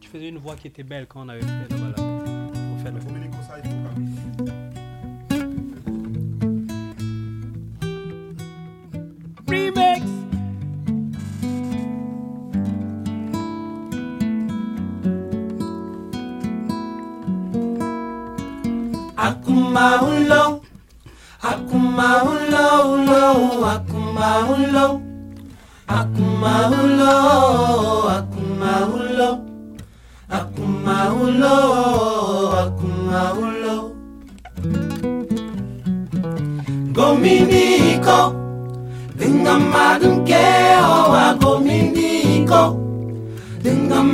Tu faisais une voix qui était belle quand on avait fait la balade. Faut faire le Dominique, ça, il faut pas. remix. Akuma ulo, akuma ulo ulo, akuma ulo, akuma ulo, akuma ulo, akuma ulo, akuma ulo. Gominiko, dingamadunke o gominiko,